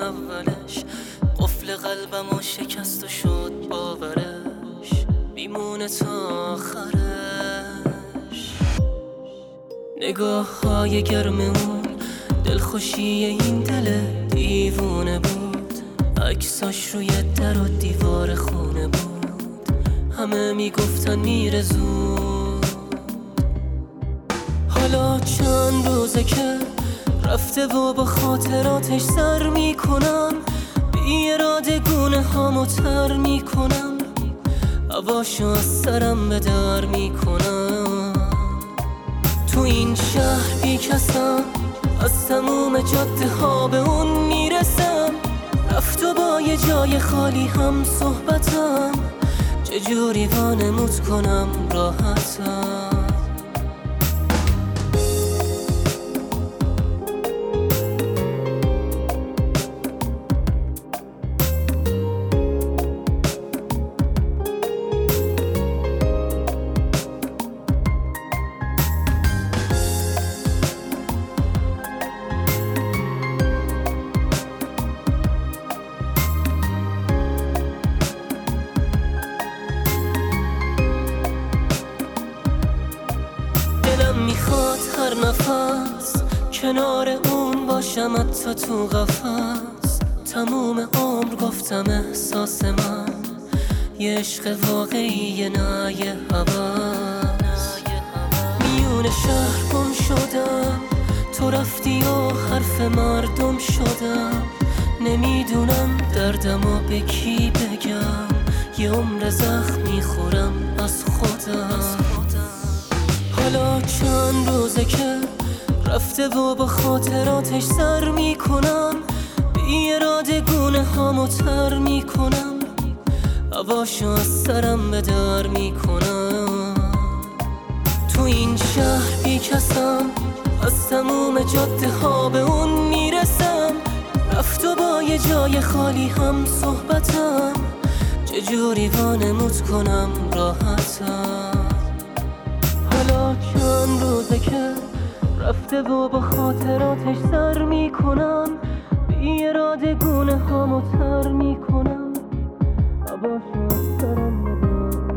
اولش قفل قلبمو شکست و شد باورش میمونه تا آخرش. نگاه های گرم اون دلخوشی این دل دیوونه بود، عکساش روی در و دیوار خونه بود، همه میگفتن میره زود. حالا چند روزه که رفته و با خاطراتش سر میکنم، بی اراده گونه هامو تر میکنم، هواشو از سرم به در میکنم. تو این شهر بی کسم، از تموم جاده ها به اون میرسم، رفت و با یه جای خالی هم صحبتم، چجوری وانمود کنم راحتم. میخواد هر نفس کنار اون باشم، حتی تو قفس. تموم عمر گفتم احساس من یه عشق واقعی، نه یه هوس. میون شهر گم شدم، تو رفتی و حرف مردم شدم، نمیدونم دردمو به کی بگم، یه عمر زخم میخورم از خودم. حالا چند روزه که رفته و با خاطراتش سر میکنم، بی اراده گونه هامو تر میکنم، هواشو از سرم به در میکنم. تو این شهر بی کسم، از تموم جاده ها به اون میرسم، رفت و با یه جای خالی هم صحبتم، چجوری وانمود کنم راحتم. حالا چند روزه که رفته و با خاطراتش سر میکنم، بی اراده گونه هامو تر میکنم، هواشو از سرم بدار.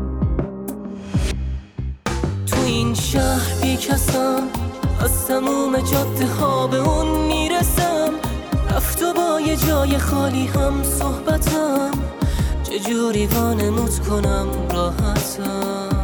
تو این شهر بی کسم، از تموم جاده ها به اون میرسم، رفت و با یه جای خالی هم صحبتم، چجوری وانمود کنم راحتم.